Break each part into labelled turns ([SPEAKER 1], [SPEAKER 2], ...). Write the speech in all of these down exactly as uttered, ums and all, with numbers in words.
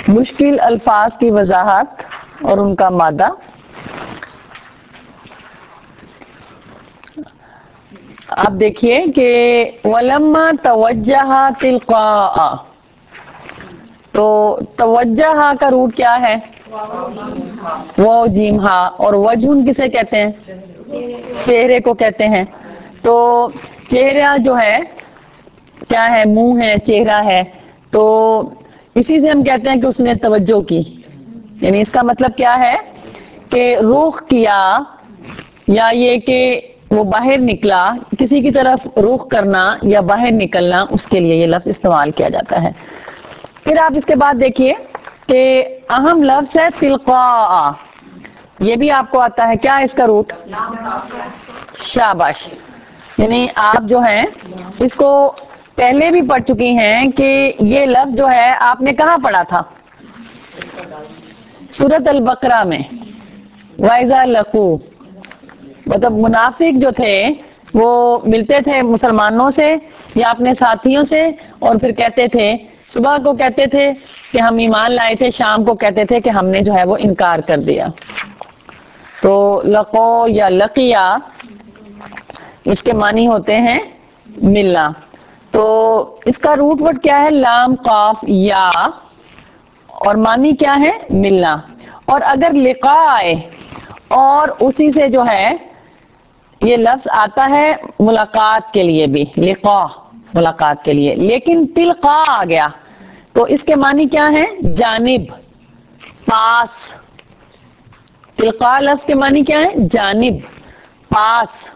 [SPEAKER 1] مشکل الفاظ کی وضاحت اور ان کا مادہ. آپ دیکھیے کہ وَلَمَّا تَوَجَّهَ تِلْقَاءَ، تو توجہ کا روٹ کیا ہے؟ وہ جیم ہا. اور وجہن کسے کہتے ہیں؟ چہرے کو کہتے ہیں. تو چہرہ جو ہے کیا ہے؟ منہ ہے، چہرہ ہے. تو اسی سے ہم کہتے ہیں کہ اس نے توجہ کی. یعنی اس کا مطلب کیا ہے کہ رخ کیا، یا یہ کہ وہ باہر نکلا، کسی کی طرف رخ کرنا یا باہر نکلنا، اس کے لیے یہ لفظ استعمال کیا جاتا ہے. پھر آپ اس کے بعد دیکھیے کہ اہم لفظ ہے تلقاء. یہ بھی آپ کو آتا ہے. کیا ہے اس کا روٹ؟ شاباش. یعنی آپ جو ہیں اس کو پہلے بھی پڑھ چکی ہیں کہ یہ لفظ جو ہے آپ نے کہاں پڑھا تھا؟ سورۃ البقرہ میں. وَإِذَا لَقُوا، مطلب منافق جو تھے وہ ملتے تھے مسلمانوں سے یا اپنے ساتھیوں سے، اور پھر کہتے تھے، صبح کو کہتے تھے کہ ہم ایمان لائے تھے، شام کو کہتے تھے کہ ہم نے جو ہے وہ انکار کر دیا. تو لقو یا لقیہ اس کے معنی ہوتے ہیں ملنا. تو اس کا روٹ ورڈ کیا ہے؟ لام قاف یا، اور معنی کیا ہے؟ ملنا. اور اگر لقاء آئے اور اسی سے جو ہے یہ لفظ آتا ہے ملاقات کے لیے بھی، لقاء ملاقات کے لیے، لیکن تلقاء آ گیا تو اس کے معنی کیا ہے؟ جانب، پاس. تلقاء لفظ کے معنی کیا ہے؟ جانب، پاس.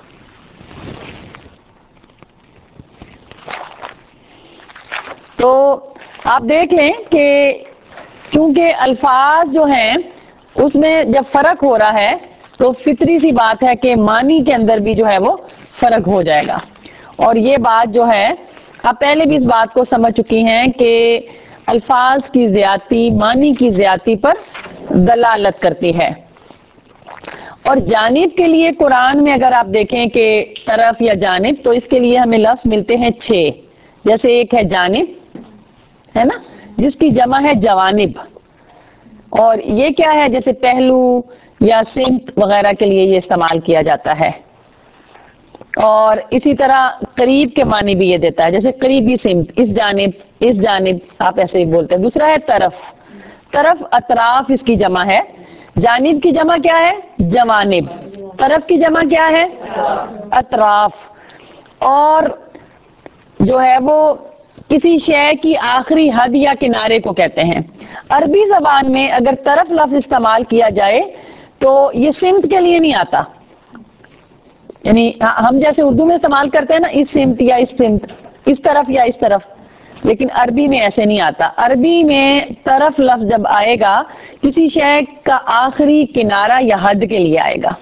[SPEAKER 1] تو آپ دیکھ لیں کہ کیونکہ الفاظ جو ہیں اس میں جب فرق ہو رہا ہے تو فطری سی بات ہے کہ معنی کے اندر بھی جو ہے وہ فرق ہو جائے گا. اور یہ بات جو ہے آپ پہلے بھی اس بات کو سمجھ چکی ہیں کہ الفاظ کی زیادتی معنی کی زیادتی پر دلالت کرتی ہے. اور جانب کے لیے قرآن میں اگر آپ دیکھیں کہ طرف یا جانب، تو اس کے لیے ہمیں لفظ ملتے ہیں چھ. جیسے ایک ہے جانب، ہے نا، جس کی جمع ہے جوانب. اور یہ کیا ہے؟ جیسے پہلو یا سمت وغیرہ کے لیے یہ استعمال کیا جاتا ہے. اور اسی طرح قریب کے معنی بھی یہ دیتا ہے، جیسے قریبی سمت، اس جانب، اس جانب آپ ایسے ہی بولتے ہیں. دوسرا ہے طرف. طرف اطراف اس کی جمع ہے. جانب کی جمع کیا ہے؟ جوانب. طرف کی جمع کیا ہے؟ اطراف. اور جو ہے وہ کسی شے کی آخری حد یا کنارے کو کہتے ہیں. عربی زبان میں اگر طرف لفظ استعمال کیا جائے تو یہ سمت کے لیے نہیں آتا. یعنی ہم جیسے اردو میں استعمال کرتے ہیں نا، اس سمت یا اس سمت، اس طرف یا اس طرف، لیکن عربی میں ایسے نہیں آتا. عربی میں طرف لفظ جب آئے گا کسی شے کا آخری کنارہ یا حد کے لیے آئے گا.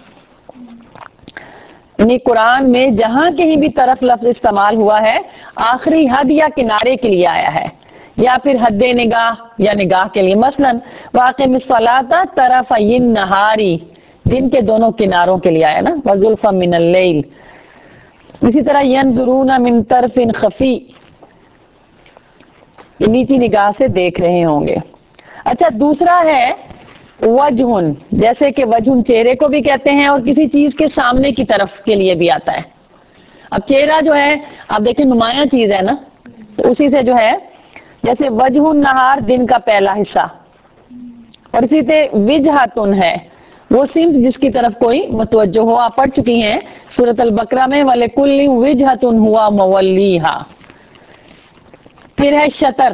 [SPEAKER 1] یعنی قرآن میں جہاں کہیں بھی طرف لفظ استعمال ہوا ہے آخری حد یا کنارے کے لیے آیا ہے، یا پھر حد نگاہ یا نگاہ کے لیے. مثلا واقم الصلاۃ طرفی النہار، دن کے دونوں کناروں کے لیے آیا نا، وزلفا من اللیل. اسی طرح ینظرون من طرف خفی، نیچی نگاہ سے دیکھ رہے ہوں گے. اچھا، دوسرا ہے وجہن، جیسے کہ وجہن چہرے کو بھی کہتے ہیں اور کسی چیز کے سامنے کی طرف کے لیے بھی آتا ہے. اب چہرہ جو ہے آپ دیکھیں نمایاں چیز ہے نا، تو اسی سے جو ہے جیسے وجہ النہار دن کا پہلا حصہ، اور اسی سے وجہتن ہے وہ سمت جس کی طرف کوئی متوجہ ہو. آپ پڑھ چکی ہیں سورۃ البقرہ میں وَلِكُلٍّ وِجْهَةٌ هُوَ مُوَلِّيهَا. پھر ہے شطر،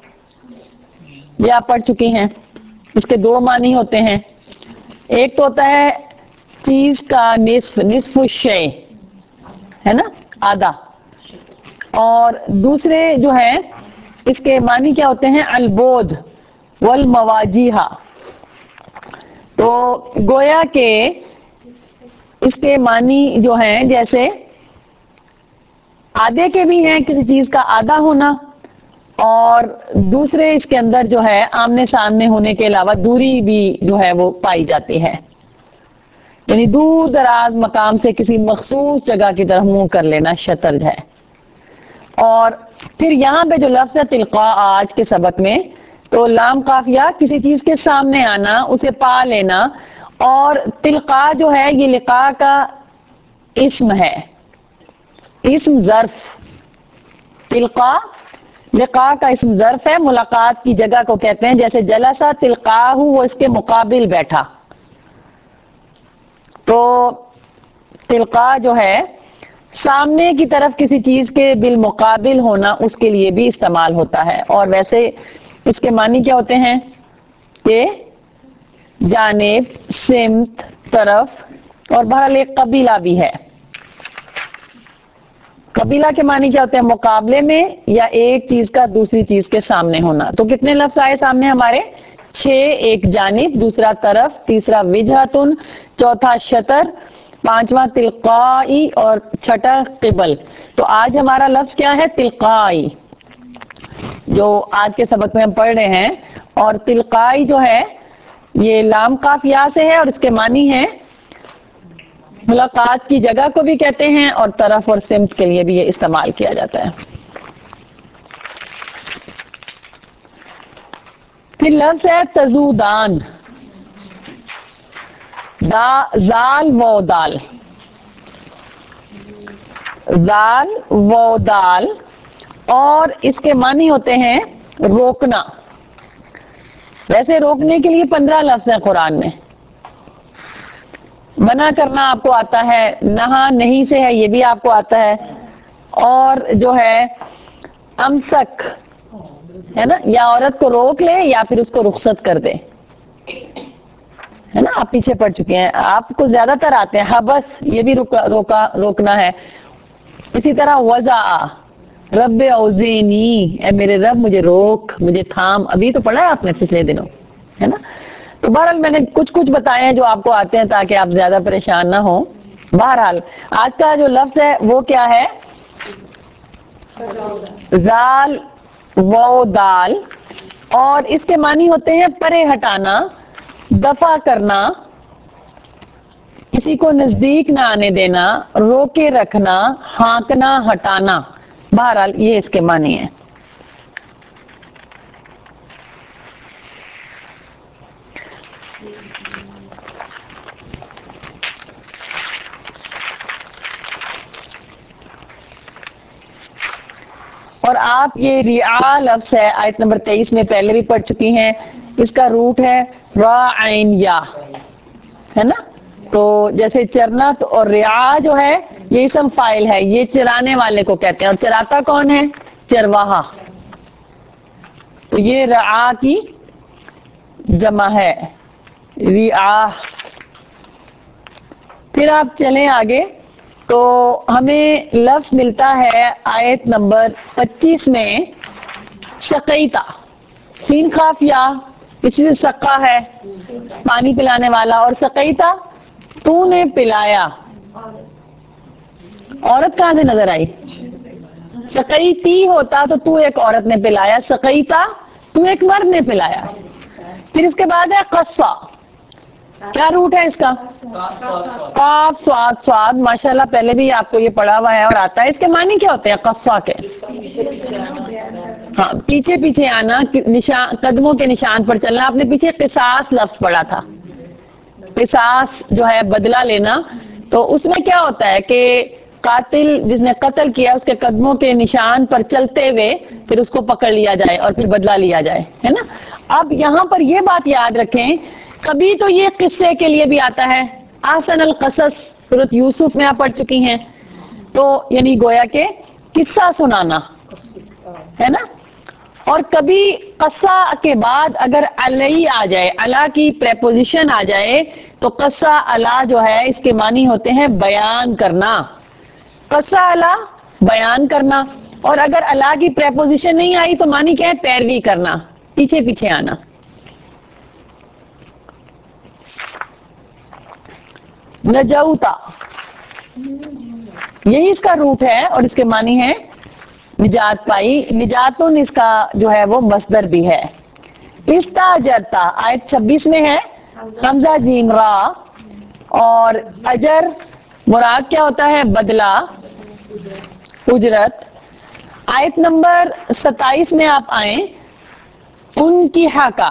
[SPEAKER 1] یہ آپ پڑھ چکی ہیں. اس کے دو معنی ہوتے ہیں. ایک تو ہوتا ہے چیز کا نصف، نصف الشیء ہے نا، آدھا. اور دوسرے جو ہیں اس کے معنی کیا ہوتے ہیں؟ البود والمواجیہ. تو گویا کہ اس کے معنی جو ہیں جیسے آدھے کے بھی ہیں، کسی چیز کا آدھا ہونا، اور دوسرے اس کے اندر جو ہے آمنے سامنے ہونے کے علاوہ دوری بھی جو ہے وہ پائی جاتی ہے. یعنی دور دراز مقام سے کسی مخصوص جگہ کی طرف منہ کر لینا شطر ہے. اور پھر یہاں پہ جو لفظ ہے تلقاء، آج کے سبق میں تو لام قافیہ کسی چیز کے سامنے آنا، اسے پا لینا. اور تلقا جو ہے یہ لقاء کا اسم ہے، اسم ظرف. تلقا لقاء کا اسم ظرف ہے، ملاقات کی جگہ کو کہتے ہیں. جیسے جلسہ تلقاہ، وہ اس کے مقابل بیٹھا. تو تلقا جو ہے سامنے کی طرف کسی چیز کے بالمقابل ہونا، اس کے لیے بھی استعمال ہوتا ہے. اور ویسے اس کے معنی کیا ہوتے ہیں کہ جانب، سمت، طرف. اور بہرحال ایک قبیلہ بھی ہے. قبیلہ کے معنی کیا ہوتے ہیں؟ مقابلے میں یا ایک چیز کا دوسری چیز کے سامنے ہونا. تو کتنے لفظ آئے سامنے ہمارے؟ چھ. ایک جانب، دوسرا طرف، تیسرا وجہتن، چوتھا شطر، پانچواں تلقائی اور چھٹا قبل. تو آج ہمارا لفظ کیا ہے؟ تلقائی، جو آج کے سبق میں ہم پڑھ رہے ہیں. اور تلقائی جو ہے یہ لام قاف یا سے ہے، اور اس کے معنی ہے ملاقات کی جگہ کو بھی کہتے ہیں، اور طرف اور سمت کے لیے بھی یہ استعمال کیا جاتا ہے. پھر لفظ ہے تزودان، دا زال و دال. زال و دال، اور اس کے معنی ہوتے ہیں روکنا. ویسے روکنے کے لیے پندرہ لفظ ہیں قرآن میں. منع کرنا آپ کو آتا ہے، نہا نہیں سے ہے یہ بھی آپ کو آتا ہے. اور جو ہے امسک ہے نا، یا عورت کو روک لے یا پھر اس کو رخصت کر دے، ہے نا. آپ پیچھے پڑ چکے ہیں، آپ کو زیادہ تر آتے ہیں. حبس یہ بھی روکا روکا روکنا ہے. اسی طرح وضع، رب اوزینی، اے میرے رب مجھے روک، مجھے تھام. ابھی تو پڑھا ہے آپ نے پچھلے دنوں، ہے نا. تو بہرحال میں نے کچھ کچھ بتائے ہیں جو آپ کو آتے ہیں تاکہ آپ زیادہ پریشان نہ ہوں. بہرحال آج کا جو لفظ ہے وہ کیا ہے؟ زال و دال، اور اس کے معنی ہوتے ہیں پرے ہٹانا، دفع کرنا، کسی کو نزدیک نہ آنے دینا، روکے رکھنا، ہانکنا، ہٹانا. بہرحال یہ اس کے معنی ہیں. اور آپ یہ رعا لفظ ہے آیت نمبر تیئیس میں پہلے بھی پڑھ چکی ہیں. اس کا روٹ ہے را عین یا، ہے نا. تو جیسے چرنت اور رعا جو ہے یہ اسم فاعل ہے، یہ چرانے والے کو کہتے ہیں. اور چراتا کون ہے؟ چرواہا. تو یہ رعا کی جمع ہے، رعا. پھر آپ چلیں آگے تو ہمیں لفظ ملتا ہے آیت نمبر پچیس میں سقیتا. سین قاف یا، اس سے سقا ہے پانی پلانے والا، اور سقیتا تو نے پلایا. عورت کہاں سے نظر آئی؟ سقیتی ہوتا تو تو ایک عورت نے پلایا، سقیتا تو ایک مرد نے پلایا. پھر اس کے بعد ہے قصہ. کیا روٹ ہے اس کا؟ قاف صاد صاد. ماشاءاللہ پہلے بھی آپ کو یہ پڑھا ہوا ہے اور آتا ہے. اس کے معنی کیا ہوتے ہیں قصہ کے؟ ہاں، پیچھے پیچھے آنا، نشان قدموں کے نشان پر چلنا. آپ نے پیچھے قصاص لفظ پڑھا تھا، قصاص جو ہے بدلہ لینا. تو اس میں کیا ہوتا ہے کہ قاتل جس نے قتل کیا اس کے قدموں کے نشان پر چلتے ہوئے پھر اس کو پکڑ لیا جائے اور پھر بدلہ لیا جائے، ہے نا. اب یہاں پر یہ بات یاد رکھیں، کبھی تو یہ قصے کے لیے بھی آتا ہے. احسن القصص سورۃ یوسف میں آپ پڑھ چکی ہیں. تو یعنی گویا کہ قصہ سنانا، ہے نا. اور کبھی قصہ کے بعد اگر علی آ جائے، علا کی پریپوزیشن آ جائے تو قصہ علا جو ہے اس کے معنی ہوتے ہیں بیان کرنا. قصہ علا بیان کرنا. اور اگر علا کی پریپوزیشن نہیں آئی تو معنی کیا ہے؟ پیروی کرنا، پیچھے پیچھے آنا. نجوتا، یہی اس کا روٹ ہے اور اس کے معنی ہے نجات پائی. نجاتن اس کا جو ہے وہ مصدر بھی ہے. استاجرتا آیت چھبیس میں ہے حمزہ جیم را. اور اجر مراد کیا ہوتا ہے؟ بدلہ، اجرت. آیت نمبر ستائیس میں آپ آئیں ان کی ہا کا،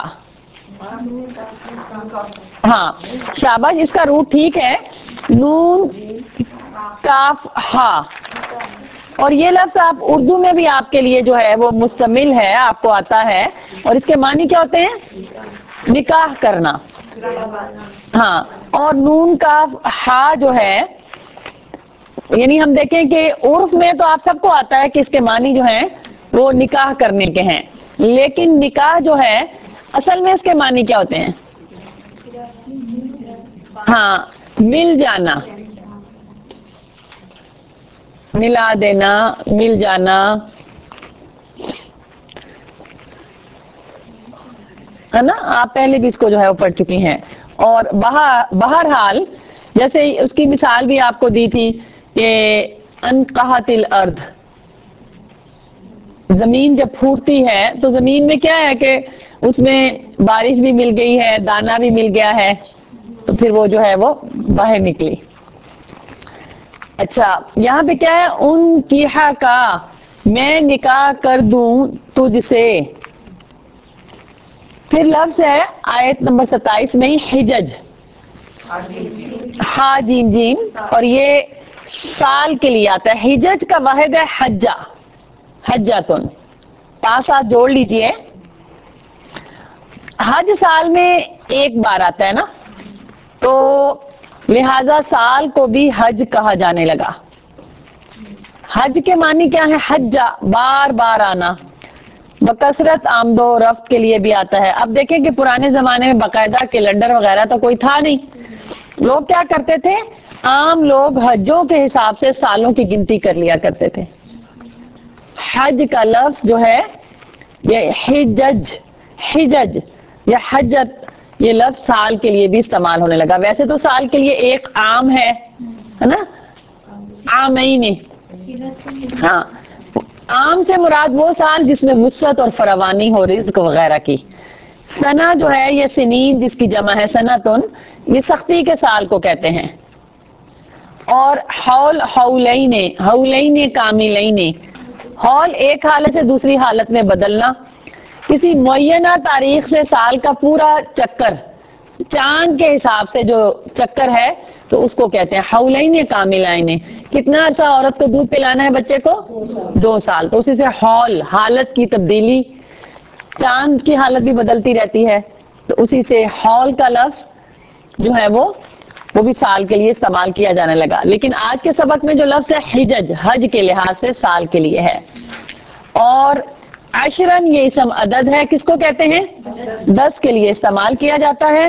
[SPEAKER 1] ہاں شاباش، اس کا روٹ ٹھیک ہے، نون کاف ہا. اور یہ لفظ آپ اردو میں بھی آپ کے لیے جو ہے وہ مستمل ہے، آپ کو آتا ہے، اور اس کے معنی کیا ہوتے ہیں؟ نکاح کرنا. ہاں، اور نون کاف ہا جو ہے، یعنی ہم دیکھیں کہ عرف میں تو آپ سب کو آتا ہے کہ اس کے معنی جو ہیں وہ نکاح کرنے کے ہیں، لیکن نکاح جو ہے اصل میں اس کے معنی کیا ہوتے ہیں؟ ہاں، مل جانا، ملا دینا، مل جانا، ہے نا. آپ پہلے بھی اس کو جو ہے وہ پڑھ چکی ہیں. اور بہرحال جیسے اس کی مثال بھی آپ کو دی تھی کہ انقحت الارض، زمین جب پھوٹتی ہے تو زمین میں کیا ہے کہ اس میں بارش بھی مل گئی ہے، دانا بھی مل گیا ہے، تو پھر وہ جو ہے وہ باہر نکلی. اچھا، یہاں پہ کیا ہے؟ ان کی ہا کا، میں نکاح کر دوں تجھ سے. پھر لفظ ہے آیت نمبر ستائیس میں حجج، ہا جیم جیم، اور یہ سال کے لیے آتا ہے. حجج کا واحد ہے حجہ، حجتن، پانچ ساتھ جوڑ لیجئے. حج سال میں ایک بار آتا ہے نا، تو لہذا سال کو بھی حج کہا جانے لگا. حج کے معنی کیا ہے؟ حجہ، بار بار آنا، بکثرت آمد و رفت کے لیے بھی آتا ہے. اب دیکھیں کہ پرانے زمانے میں باقاعدہ کیلنڈر وغیرہ تو کوئی تھا نہیں. لوگ کیا کرتے تھے؟ عام لوگ حجوں کے حساب سے سالوں کی گنتی کر لیا کرتے تھے. حج کا لفظ جو ہے یہ حجج، حجج یا حجت، یہ لفظ سال کے لیے بھی استعمال ہونے لگا. ویسے تو سال کے لیے ایک عام ہے ہے نا، عامین. ہاں، عام سے مراد وہ سال جس میں وسعت اور فراوانی ہو رزق وغیرہ کی. سنا جو ہے یہ سنین جس کی جمع ہے سنتن، یہ سختی کے سال کو کہتے ہیں. اور حول حولین، حولین کاملین، حول ایک حالت سے دوسری حالت میں بدلنا، کسی معینہ تاریخ سے سال کا پورا چکر، چاند کے حساب سے جو چکر ہے تو اس کو کہتے ہیں حولین کاملین. کتنا عرصہ عورت کو دودھ پلانا ہے بچے کو؟ دو سال. تو اسی سے حول، حالت کی تبدیلی، چاند کی حالت بھی بدلتی رہتی ہے، تو اسی سے حول کا لفظ جو ہے وہ وہ بھی سال کے لیے استعمال کیا جانے لگا. لیکن آج کے سبق میں جو لفظ ہے حجج، حج کے لحاظ سے سال کے لیے ہے. اور عشرن یہ اسم عدد ہے، کس کو کہتے ہیں؟ دس کے لیے استعمال کیا جاتا ہے.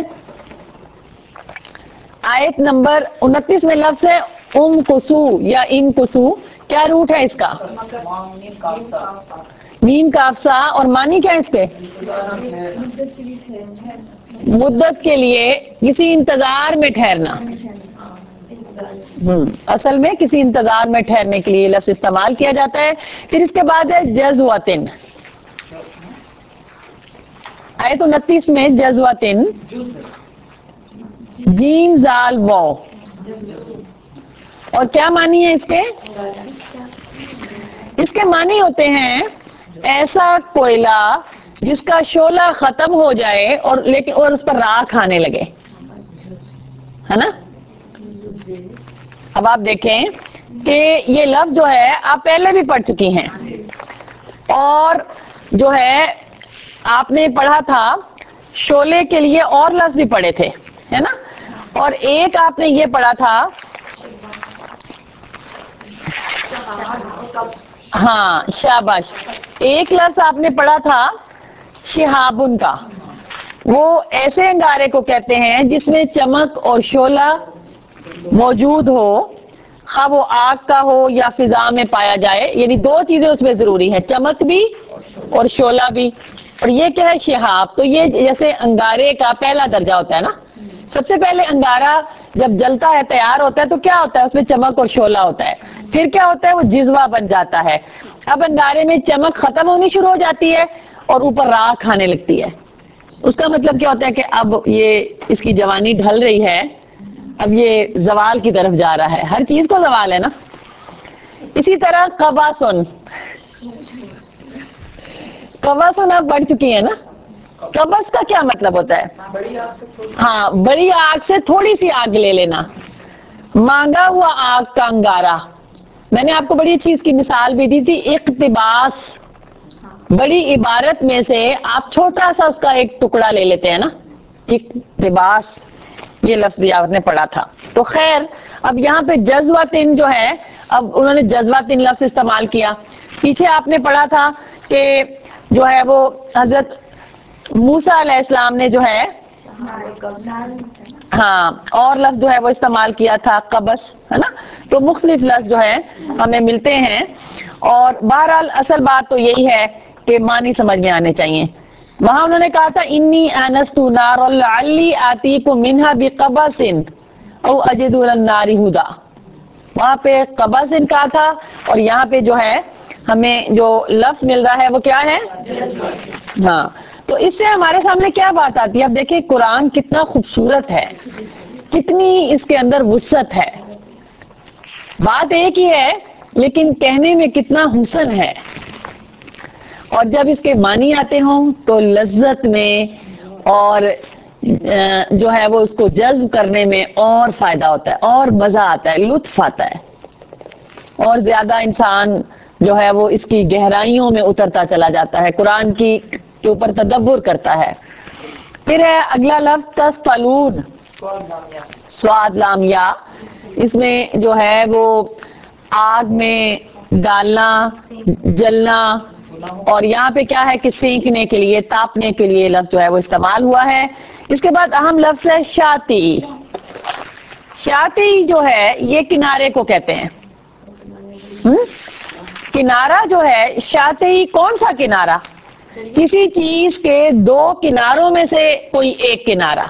[SPEAKER 1] آیت نمبر انتیس میں لفظ ہے ام کسو یا ام کسو، کیا روٹ ہے اس کا؟ میم کاف سا. اور معنی کیا ہے اس کے؟ مدت کے لیے، کسی انتظار میں ٹھہرنا. ہم، اصل میں کسی انتظار میں ٹھہرنے کے لیے لفظ استعمال کیا جاتا ہے. پھر اس کے بعد ہے جزوتن. آیت انتیس میں جزوتن، جیم زال واو، اور کیا معنی ہے اس کے؟ اس کے معنی ہوتے ہیں ایسا کوئلہ جس کا شعلہ ختم ہو جائے اور لیکن اور اس پر راکھ آنے لگے، ہے نا. اب آپ دیکھیں کہ یہ لفظ جو ہے آپ پہلے بھی پڑھ چکی ہیں، اور جو ہے آپ نے پڑھا تھا شعلے کے لیے اور لفظ بھی پڑھے تھے، ہے نا. اور ایک آپ نے یہ پڑھا تھا، ہاں شاباش، ایک لفظ آپ نے پڑھا تھا شہابن کا. وہ ایسے انگارے کو کہتے ہیں جس میں چمک اور شعلہ موجود ہو، خواہ وہ آگ کا ہو یا فضا میں پایا جائے. یعنی دو چیزیں اس میں ضروری ہیں، چمک بھی اور شعلہ بھی. اور یہ کیا ہے؟ شہاب. تو یہ جیسے انگارے کا پہلا درجہ ہوتا ہے نا، سب سے پہلے انگارہ جب جلتا ہے، تیار ہوتا ہے، تو کیا ہوتا ہے؟ اس میں چمک اور شعلہ ہوتا ہے. پھر کیا ہوتا ہے؟ وہ جزوہ بن جاتا ہے. اب انگارے میں چمک ختم ہونی شروع ہو جاتی ہے اور اوپر راکھ آنے لگتی ہے. اس کا مطلب کیا ہوتا ہے کہ اب یہ اس کی جوانی ڈھل رہی ہے، اب یہ زوال کی طرف جا رہا ہے. ہر چیز کو زوال ہے نا. اسی طرح قباسن، قباسن آپ پڑھ چکی ہیں نا. قبض کا کیا مطلب ہوتا ہے؟ ہاں، بڑی آگ سے تھوڑی سی آگ لے لینا، مانگا ہوا آگ کا انگارہ. میں نے آپ کو بڑی چیز کی مثال بھی دی تھی، اقتباس. بڑی عبارت میں سے آپ چھوٹا سا اس کا ایک ٹکڑا لے لیتے ہیں نا، اقتباس، یہ لفظ آپ نے پڑھا تھا. تو خیر، اب یہاں پہ جذواتن جو ہے، اب انہوں نے جذواتن لفظ استعمال کیا. پیچھے آپ نے پڑھا تھا کہ جو ہے وہ حضرت موسیٰ علیہ السلام نے جو ہے ہاں اور لفظ جو ہے وہ استعمال کیا تھا، قبس، ہے نا. تو مختلف لفظ جو ہے ہمیں ملتے ہیں، اور بہرحال اصل بات تو یہی ہے کہ معنی سمجھ میں آنے چاہیے. وہاں انہوں نے کہا تھا انی آنست نارا لعلی آتیکم منہا بقبس او اجد علی النار ہدی. وہاں پہ قبس کہا تھا، اور یہاں پہ جو ہے ہمیں جو لفظ مل رہا ہے وہ کیا ہے؟ ہاں. تو اس سے ہمارے سامنے کیا بات آتی ہے؟ اب دیکھیں قرآن کتنا خوبصورت ہے، کتنی اس کے اندر وسعت ہے. بات ایک ہی ہے لیکن کہنے میں کتنا حسن ہے، اور جب اس کے معنی آتے ہوں تو لذت میں اور جو ہے وہ اس کو جذب کرنے میں اور فائدہ ہوتا ہے، اور مزہ آتا ہے، لطف آتا ہے، اور زیادہ انسان جو ہے وہ اس کی گہرائیوں میں اترتا چلا جاتا ہے، قرآن کی کے اوپر تدبر کرتا ہے. پھر ہے اگلا لفظ تسفلون، سواد لامیا. اس میں جو ہے وہ آگ میں ڈالنا، جلنا، اور یہاں پہ کیا ہے کہ سینکنے کے لیے، تاپنے کے لیے لفظ جو ہے وہ استعمال ہوا ہے. اس کے بعد اہم لفظ ہے شاطی. شاطی جو ہے یہ کنارے کو کہتے ہیں. کنارہ جو ہے، شاطی کون سا کنارہ؟ کسی چیز کے دو کناروں میں سے کوئی ایک کنارہ.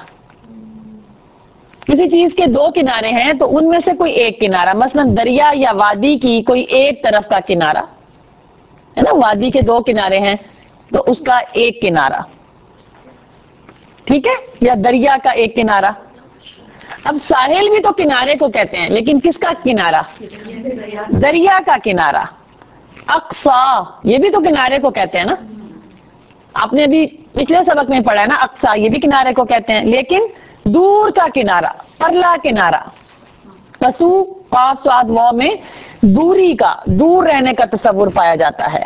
[SPEAKER 1] کسی چیز کے دو کنارے ہیں تو ان میں سے کوئی ایک کنارہ، مثلا دریا یا وادی کی کوئی ایک طرف کا کنارہ ہے نا، وادی کے دو کنارے ہیں تو اس کا ایک کنارہ، ٹھیک ہے، یا دریا کا ایک کنارہ. اب ساحل بھی تو کنارے کو کہتے ہیں، لیکن کس کا کنارہ؟ دریا کا کنارہ. اقصا یہ بھی تو کنارے کو کہتے ہیں نا، آپ نے ابھی پچھلے سبق میں پڑھا ہے نا، اقصا یہ بھی کنارے کو کہتے ہیں، لیکن دور کا کنارہ، پرلا کنارہ. قصو قاف صاد واو میں دوری کا، دور رہنے کا تصور پایا جاتا ہے.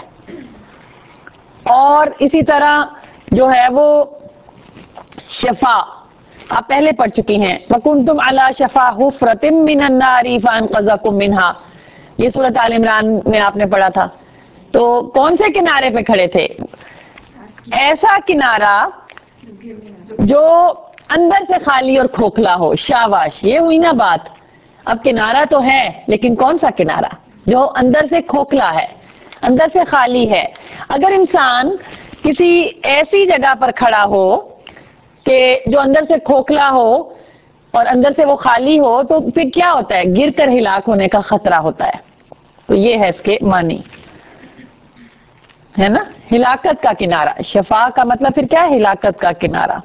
[SPEAKER 1] اور اسی طرح جو ہے وہ شفا آپ پہلے پڑھ چکی ہیں، وَكُنْتُمْ عَلَى شَفَا حُفْرَةٍ مِّنَ النَّارِ فَأَنْقَذَكُم مِّنْهَا، یہ سورۃ آل عمران میں آپ نے پڑھا تھا. تو کون سے کنارے پہ کھڑے تھے؟ ایسا کنارہ جو اندر سے خالی اور کھوکھلا ہو. شاباش، یہ ہوئی نا بات. اب کنارہ تو ہے لیکن کون سا کنارہ؟ جو اندر سے کھوکھلا ہے، اندر سے خالی ہے. اگر انسان کسی ایسی جگہ پر کھڑا ہو کہ جو اندر سے کھوکھلا ہو اور اندر سے وہ خالی ہو تو پھر کیا ہوتا ہے؟ گر کر ہلاک ہونے کا خطرہ ہوتا ہے. تو یہ ہے اس کے معنی، ہے نا، ہلاکت کا کنارہ. شفا کا مطلب پھر کیا ہے؟ ہلاکت کا کنارہ.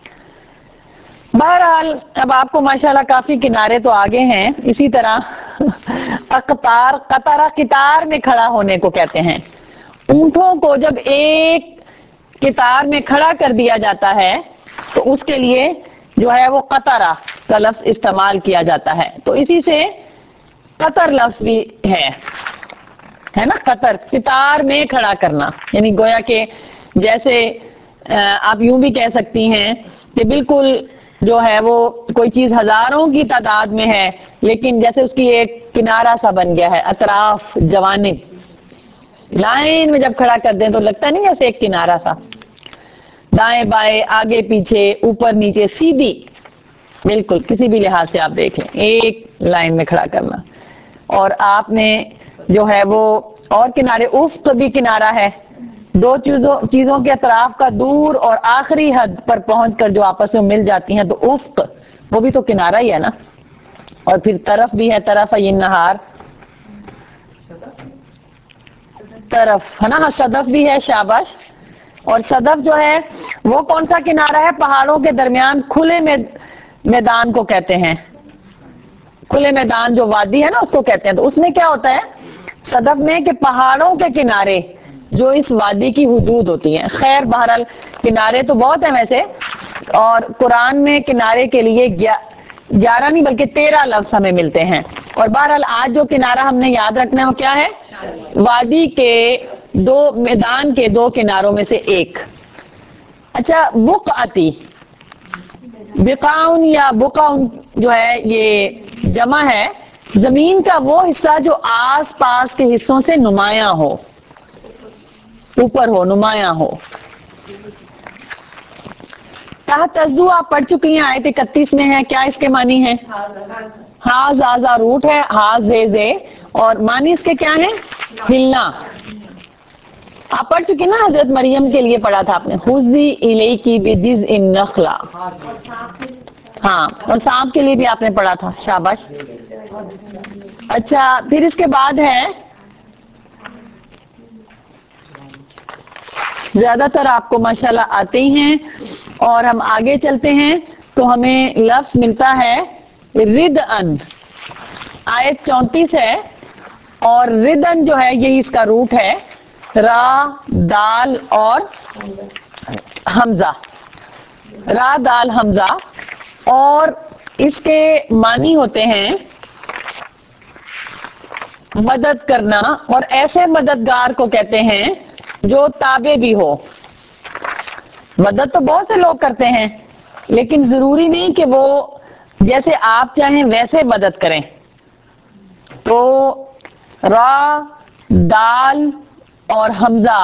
[SPEAKER 1] بہرحال اب آپ کو ماشاءاللہ کافی کنارے تو آگے ہیں. اسی طرح اقطار، قطارہ قطار میں کھڑا ہونے کو کہتے ہیں. اونٹوں کو جب ایک قطار میں کھڑا کر دیا جاتا ہے تو اس کے لیے جو ہے وہ قطرہ کا لفظ استعمال کیا جاتا ہے. تو اسی سے قطر لفظ بھی ہے ہے نا، قطر، قطار میں کھڑا کرنا، یعنی گویا کہ جیسے آپ یوں بھی کہہ سکتی ہیں کہ بالکل جو ہے وہ کوئی چیز ہزاروں کی تعداد میں ہے لیکن جیسے اس کی ایک کنارہ سا بن گیا ہے، اطراف، جوانب، لائن میں جب کھڑا کر دیں تو لگتا نہیں جیسے ایک کنارہ سا، دائیں بائیں، آگے پیچھے، اوپر نیچے، سیدھی، بالکل کسی بھی لحاظ سے آپ دیکھیں ایک لائن میں کھڑا کرنا. اور آپ نے جو ہے وہ اور کنارے، افق بھی کنارہ ہے، دو چیزوں چیزوں کے اطراف کا دور اور آخری حد پر پہنچ کر جو آپس میں مل جاتی ہیں تو افق وہ بھی تو کنارہ ہی ہے نا. اور پھر طرف بھی ہے، طرف ہے یہ نہار، طرف ہے نا، ہاں صدف بھی ہے، شاباش. اور صدف جو ہے وہ کون سا کنارہ ہے؟ پہاڑوں کے درمیان کھلے میں میدان کو کہتے ہیں. کھلے میدان جو وادی ہے نا اس کو کہتے ہیں. تو اس میں کیا ہوتا ہے صدف میں کہ پہاڑوں کے کنارے جو اس وادی کی حدود ہوتی ہیں. خیر بہرحال کنارے تو بہت ہیں ویسے، اور قرآن میں کنارے کے لیے گیارہ نہیں بلکہ تیرہ لفظ ہمیں ملتے ہیں. اور بہرحال آج جو کنارہ ہم نے یاد رکھنا ہے وہ کیا ہے؟ وادی کے دو میدان کے دو کناروں میں سے ایک. اچھا، بقعتی، بقاؤن یا بقاؤن جو ہے یہ جمع ہے زمین کا وہ حصہ جو آس پاس کے حصوں سے نمایاں ہو، اوپر ہو، نمایاں ہو. تحت تزدو آپ پڑھ چکی ہیں، آیت اکتیس میں ہے. کیا اس کے معنی ہیں؟ ہاں زازا روٹ ہے، ہاں زے زے، اور معنی اس کے کیا ہیں؟ ہلنا. آپ پڑھ چکی نا، حضرت مریم کے لیے پڑھا تھا آپ نے، خذی الیکی بجذع النخلہ. ہاں، اور سانپ کے لیے بھی آپ نے پڑھا تھا. شاباش. اچھا، پھر اس کے بعد ہے، زیادہ تر آپ کو ماشاءاللہ آتے ہی ہیں، اور ہم آگے چلتے ہیں تو ہمیں لفظ ملتا ہے ردءن. آیت چونتیس ہے، اور ردن جو ہے یہی اس کا روٹ ہے، را دال اور حمزہ، را دال حمزہ. اور اس کے معنی ہوتے ہیں مدد کرنا، اور ایسے مددگار کو کہتے ہیں جو تابع بھی ہو. مدد تو بہت سے لوگ کرتے ہیں، لیکن ضروری نہیں کہ وہ جیسے آپ چاہیں ویسے مدد کریں. تو را دال اور حمزہ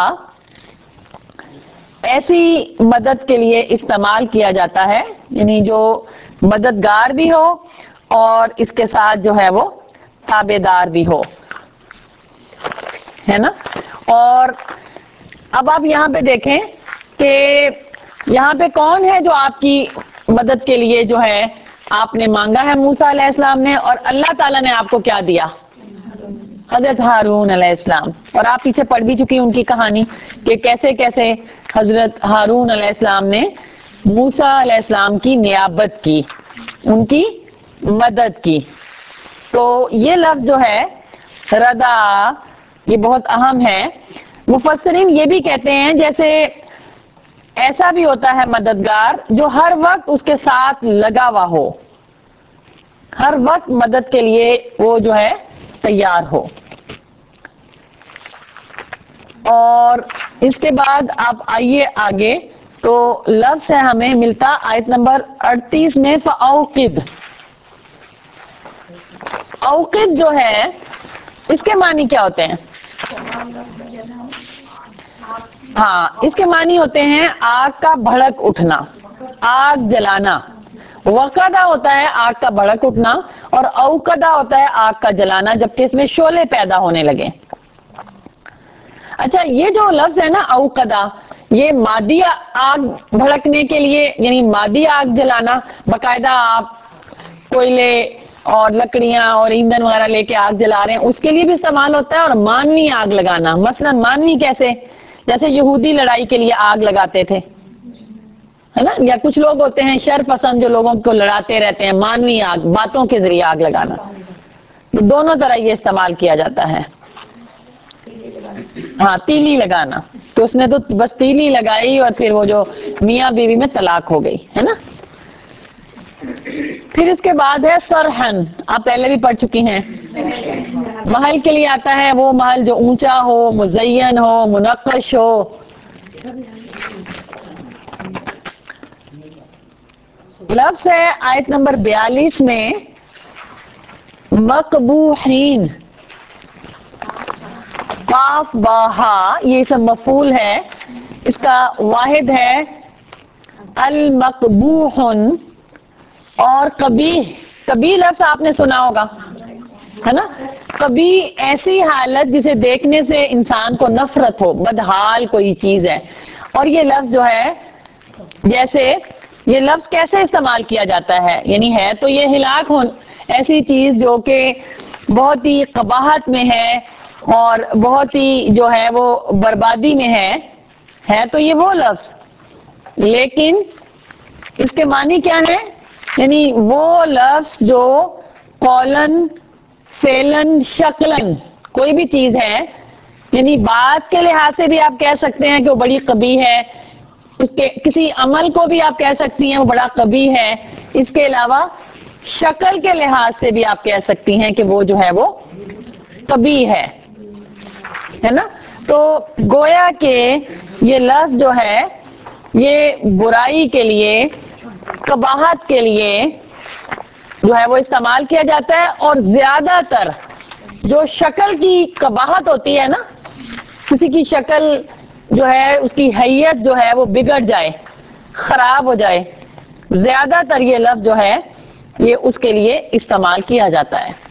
[SPEAKER 1] ایسی مدد کے لیے استعمال کیا جاتا ہے، یعنی جو مددگار بھی ہو اور اس کے ساتھ جو ہے وہ تابع دار بھی ہو، ہے نا. اور اب آپ یہاں پہ دیکھیں کہ یہاں پہ کون ہے جو آپ کی مدد کے لیے جو ہے آپ نے مانگا ہے موسیٰ علیہ السلام نے، اور اللہ تعالیٰ نے آپ کو کیا دیا؟ حضرت ہارون علیہ السلام. اور آپ پیچھے پڑھ بھی چکی ان کی کہانی کہ کیسے کیسے حضرت ہارون علیہ السلام نے موسیٰ علیہ السلام کی نیابت کی، ان کی مدد کی. تو یہ لفظ جو ہے ردا، یہ بہت اہم ہے. مفسرین یہ بھی کہتے ہیں جیسے ایسا بھی ہوتا ہے مددگار جو ہر وقت اس کے ساتھ لگا ہوا ہو، ہر وقت مدد کے لیے وہ جو ہے تیار ہو. اور اس کے بعد آپ آئیے آگے، تو لفظ ہے ہمیں ملتا آیت نمبر اڑتیس میں فَأَوْقِدْ. اوقد جو ہے اس کے معنی کیا ہوتے ہیں؟ ہاں، اس کے معنی ہوتے ہیں آگ کا بھڑک اٹھنا، آگ جلانا. وقدہ ہوتا ہے آگ کا بھڑک اٹھنا، اور اوقدہ ہوتا ہے آگ کا جلانا، جبکہ اس میں شعلے پیدا ہونے لگے. اچھا، یہ جو لفظ ہے نا اوقدہ، یہ مادی آگ بھڑکنے کے لیے، یعنی مادی آگ جلانا، باقاعدہ آپ کوئلے اور لکڑیاں اور ایندھن وغیرہ لے کے آگ جلا رہے ہیں، اس کے لیے بھی استعمال ہوتا ہے. اور مانوی آگ لگانا، مثلا مانوی کیسے؟ جیسے یہودی لڑائی کے لیے آگ لگاتے تھے، ہے نا. یا کچھ لوگ ہوتے ہیں شر پسند جو لوگوں کو لڑاتے رہتے ہیں، مانوی آگ، باتوں کے ذریعے آگ لگانا. دونوں طرح یہ استعمال کیا جاتا ہے. ہاں، تیلی لگانا، تو اس نے تو بس تیلی لگائی اور پھر وہ جو میاں بیوی میں طلاق ہو گئی، ہے نا. پھر اس کے بعد ہے سرحن، آپ پہلے بھی پڑھ چکی ہیں. محل کے لیے آتا ہے وہ محل جو اونچا ہو، مزین ہو، منقش ہو. لفظ ہے آیت نمبر بیالیس میں مقبوحین، قاف باہا، یہ اسم مفعول ہے. اس کا واحد ہے المقبوحن. اور قبیح، قبیح لفظ آپ نے سنا ہوگا، ہے نا. قبیح ایسی حالت جسے دیکھنے سے انسان کو نفرت ہو، بدحال کوئی چیز ہے. اور یہ لفظ جو ہے، جیسے یہ لفظ کیسے استعمال کیا جاتا ہے، یعنی ہے تو یہ ہلاک ہو، ایسی چیز جو کہ بہت ہی قباحت میں ہے اور بہت ہی جو ہے وہ بربادی میں ہے، ہے تو یہ وہ لفظ، لیکن اس کے معنی کیا ہے؟ یعنی وہ لفظ جو قولن، فعلن، شکلن کوئی بھی چیز ہے یعنی بات کے لحاظ سے بھی آپ کہہ سکتے ہیں کہ وہ بڑی قبیح ہے، اس کے کسی عمل کو بھی آپ کہہ سکتی ہیں وہ بڑا قبیح ہے، اس کے علاوہ شکل کے لحاظ سے بھی آپ کہہ سکتی ہیں کہ وہ جو ہے وہ قبیح ہے ہے نا. تو گویا کہ یہ لفظ جو ہے یہ برائی کے لیے، قباحت کے لیے جو ہے وہ استعمال کیا جاتا ہے، اور زیادہ تر جو شکل کی قباحت ہوتی ہے نا، کسی کی شکل جو ہے اس کی حیت جو ہے وہ بگڑ جائے، خراب ہو جائے، زیادہ تر یہ لفظ جو ہے یہ اس کے لیے استعمال کیا جاتا ہے.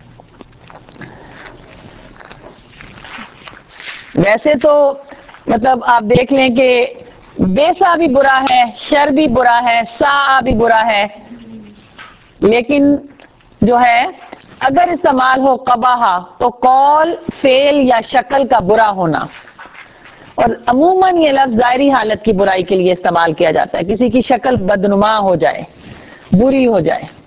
[SPEAKER 1] ویسے تو مطلب آپ دیکھ لیں کہ بیسا بھی برا ہے، شر بھی برا ہے، سا بھی برا ہے، لیکن جو ہے اگر استعمال ہو قباح تو قول، فعل یا شکل کا برا ہونا. اور عموماً یہ لفظ ظاہری حالت کی برائی کے لیے استعمال کیا جاتا ہے، کسی کی شکل بدنما ہو جائے، بری ہو جائے.